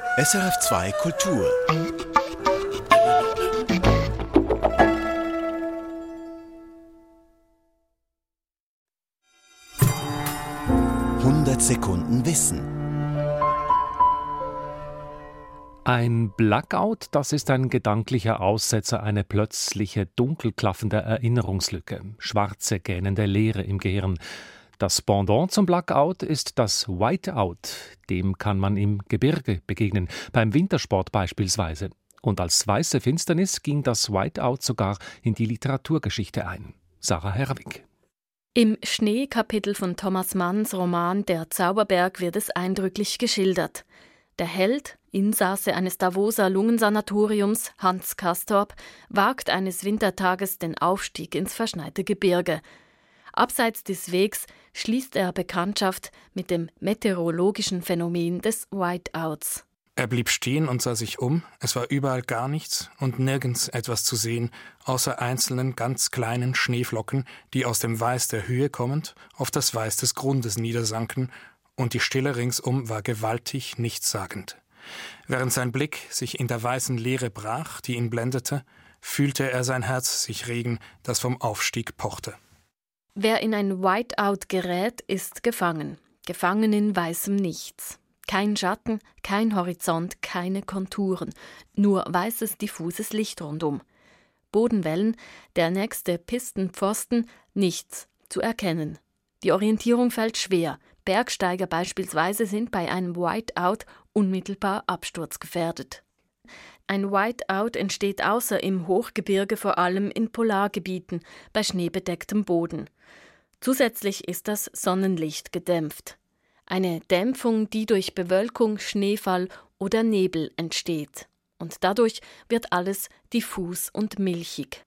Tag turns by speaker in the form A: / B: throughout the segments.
A: SRF2 Kultur. Sekunden Wissen.
B: Ein Blackout, das ist ein gedanklicher Aussetzer, eine plötzliche dunkelklaffende Erinnerungslücke, schwarze gähnende Leere im Gehirn. Das Pendant zum Blackout ist das Whiteout. Dem kann man im Gebirge begegnen, beim Wintersport beispielsweise. Und als weiße Finsternis ging das Whiteout sogar in die Literaturgeschichte ein. Sarah Herwig.
C: Im Schneekapitel von Thomas Manns Roman »Der Zauberberg« wird es eindrücklich geschildert. Der Held, Insasse eines Davoser Lungensanatoriums, Hans Castorp, wagt eines Wintertages den Aufstieg ins verschneite Gebirge. Abseits des Wegs schließt er Bekanntschaft mit dem meteorologischen Phänomen des Whiteouts.
D: Er blieb stehen und sah sich um. Es war überall gar nichts und nirgends etwas zu sehen, außer einzelnen ganz kleinen Schneeflocken, die aus dem Weiß der Höhe kommend auf das Weiß des Grundes niedersanken, und die Stille ringsum war gewaltig nichtssagend. Während sein Blick sich in der weißen Leere brach, die ihn blendete, fühlte er sein Herz sich regen, das vom Aufstieg pochte.
C: Wer in ein Whiteout gerät, ist gefangen. Gefangen in weißem Nichts. Kein Schatten, kein Horizont, keine Konturen, nur weißes, diffuses Licht rundum. Bodenwellen, der nächste Pistenpfosten, nichts zu erkennen. Die Orientierung fällt schwer. Bergsteiger beispielsweise sind bei einem Whiteout unmittelbar absturzgefährdet. Ein Whiteout entsteht außer im Hochgebirge vor allem in Polargebieten, bei schneebedecktem Boden. Zusätzlich ist das Sonnenlicht gedämpft. Eine Dämpfung, die durch Bewölkung, Schneefall oder Nebel entsteht. Und dadurch wird alles diffus und milchig.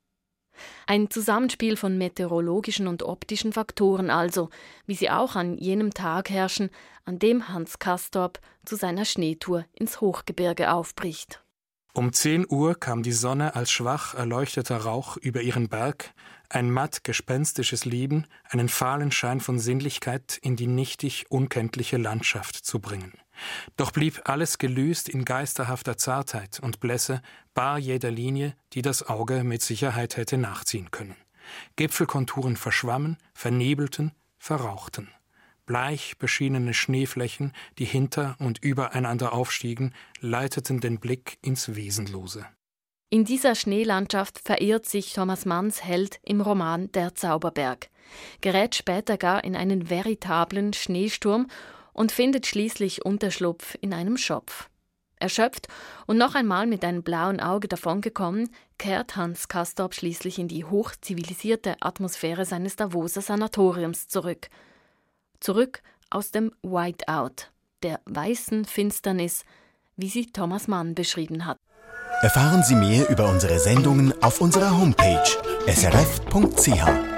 C: Ein Zusammenspiel von meteorologischen und optischen Faktoren also, wie sie auch an jenem Tag herrschen, an dem Hans Castorp zu seiner Schneetour ins Hochgebirge aufbricht.
D: Um 10 Uhr kam die Sonne als schwach erleuchteter Rauch über ihren Berg, ein matt gespenstisches Leben, einen fahlen Schein von Sinnlichkeit in die nichtig unkenntliche Landschaft zu bringen. Doch blieb alles gelöst in geisterhafter Zartheit und Blässe, bar jeder Linie, die das Auge mit Sicherheit hätte nachziehen können. Gipfelkonturen verschwammen, vernebelten, verrauchten. Bleich beschienene Schneeflächen, die hinter und übereinander aufstiegen, leiteten den Blick ins Wesenlose.
C: In dieser Schneelandschaft verirrt sich Thomas Manns Held im Roman »Der Zauberberg«, gerät später gar in einen veritablen Schneesturm und findet schließlich Unterschlupf in einem Schopf. Erschöpft und noch einmal mit einem blauen Auge davongekommen, kehrt Hans Castorp schließlich in die hochzivilisierte Atmosphäre seines Davoser Sanatoriums zurück. Zurück aus dem Whiteout, der weißen Finsternis, wie sie Thomas Mann beschrieben hat.
A: Erfahren Sie mehr über unsere Sendungen auf unserer Homepage srf.ch.